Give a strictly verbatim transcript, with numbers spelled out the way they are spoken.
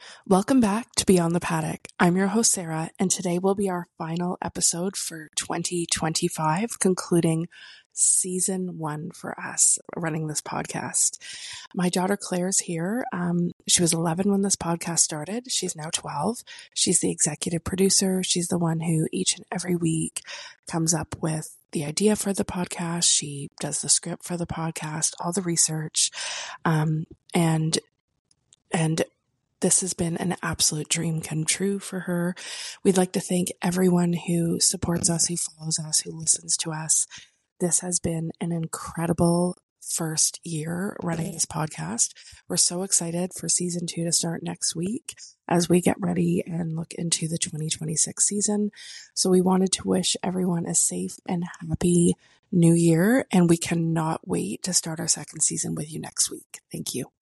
Welcome back to Beyond the Paddock. I'm your host, Sarah, and today will be our final episode for twenty twenty-five, concluding season one for us running this podcast. My daughter Claire's here. Um, she was eleven when this podcast started. She's now twelve. She's the executive producer. She's the one who each and every week comes up with the idea for the podcast. She does the script for the podcast, all the research, um, and and this has been an absolute dream come true for her. We'd like to thank everyone who supports us, who follows us, who listens to us. This has been an incredible first year running this podcast. We're so excited for season two to start next week as we get ready and look into the twenty twenty-six season. So we wanted to wish everyone a safe and happy new year, and we cannot wait to start our second season with you next week. Thank you.